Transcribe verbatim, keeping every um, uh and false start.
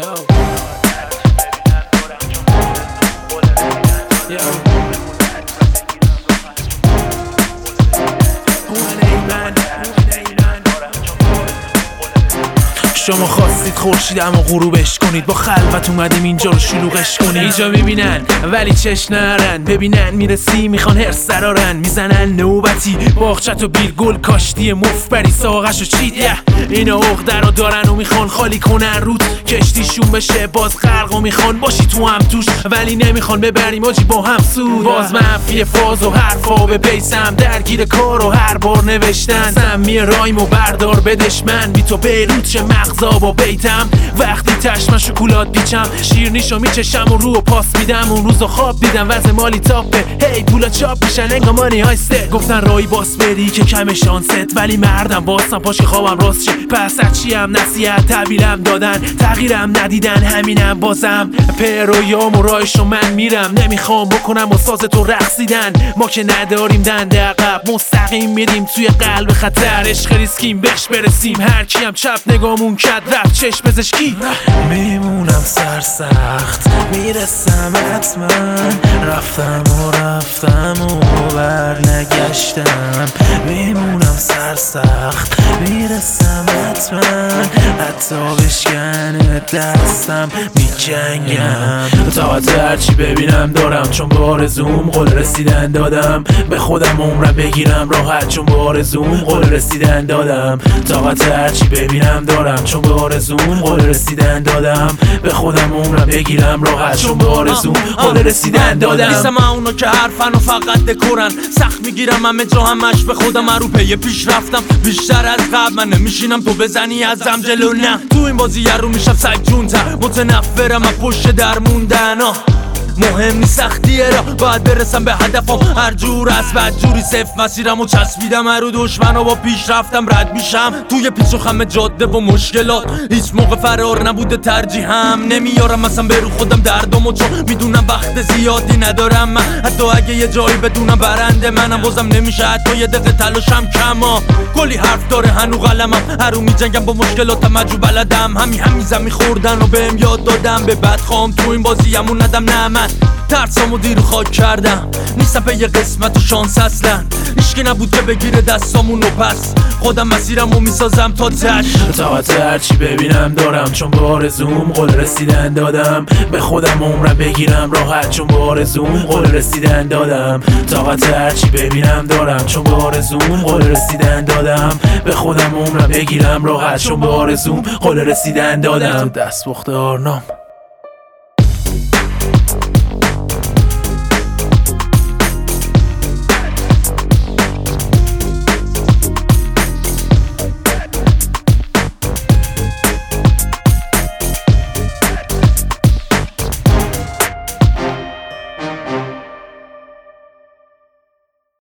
شما خواستید خورشیدمو غروبش کنید، با خلوت اومدیم اینجا رو شلوغش کنید. اینجا میبینن ولی چش نرن، ببینن میرسی میخوان هرس سرارن، میزنن نوبتی باغچت و بیل گل کاشتی مفبری ساقش و چید. اینا عقده رو دارن و میخوان خالی کنن رود، کشتیشون بشه باز غرق و میخوان باشی تو هم توش، ولی نمیخوان ببریم آجی با هم سود. باز منفی فاز و حرفا به بیسم درگیر کار و هر بار نوشتن سمی رایمو بردار بدش من بی تو بیروت چه مغزا با بیتم. وقتی تشمن شکلات دیچم شیرنیشو میچشم و رو و پاس میدم. اون روزو خواب دیدم وضع مالی تاپه، هی پولا چاپ میشن انگار مانی هایسته. گفتن رای باس بری که کم شانست، ولی مردم باستم پاش که خوابم راست شه. پس هرچی هم نصیحت تحویلم دادن تغییرم ندیدن، همینم بازم پرویام و رایشو من میرم. نمیخوام بکنم و ساز تو رقصیدن، ما که نداریم دنده عقب مستقیم میریم توی قلب خطر. عشق ریسکیم بهش برسیم، هر کیم چپ نگامون کد رفت چشم پزشکی. میمونم سرسخت میرسم حتما، رفتم و رفتم و برنگشتم. میمونم سرسخت میرسم حتما، حتی بشکنه دستم میجنگم. طاقت هرچی ببینم دارم چون به آرزوم قول رسیدن دادم. به خودم عمرم بگیرم راحت چون به آرزوم قول رسیدن دادم. طاقت هرچی ببینم دارم چون به آرزوم قول رسیدن دادم. به خودم عمرم بگیرم راحت چون به آرزوم قول رسیدن دادم. نیستم اونا که حرفن و فقط دکورن، سخت میگیرم همه جا همش به خودم رو پی پیش رفتم بیشتر از قبل. من نمیشینم تو بزنی ازم جلو، نه تو این بازی رو میشم سگ جونتر. متنفرم از پشت در موندن، مهم نیست سختیه را باید برسم به هدفم. هر جور از بد جوری صفر مسیرم و چسبیدم رو دشمن و با پیش رفتم رد میشم توی پیچ و خم جاده و مشکلات. هیچ موقع فرار نبوده ترجیحم، نمیارم مثلا برو خودم دردمو چون میدونم وقت زیادی ندارم. من حتی اگه یه جایی بدونم برنده منم بازم نمیشه حتی یه دقیقه تلاشم کما. کلی حرف داره هنو قلمم، هرو میجنگم با مشکلاتم مجو بلدم. همین همیزم میخوردن و بهم یاد دادم به بد خواهم تو این بازی همون ندم. نه من ترسامو دیر خاک کردم، نیستم به یه قسمت و شانس اصلا. هیچکی نبود که بگیره دستامونو، پس خودم مسیرمو میسازم تا تش. طاقت هرچی ببینم دارم چون به آرزوم قول رسیدن دادم. به خودم عمرم بگیرم راحت چون به آرزوم قول رسیدن دادم. طاقت هرچی ببینم دارم چون به آرزوم قول رسیدن دادم. به خودم عمرم بگیرم راحت چون به آرزوم قول رسیدن دادم. دست بخت آرنام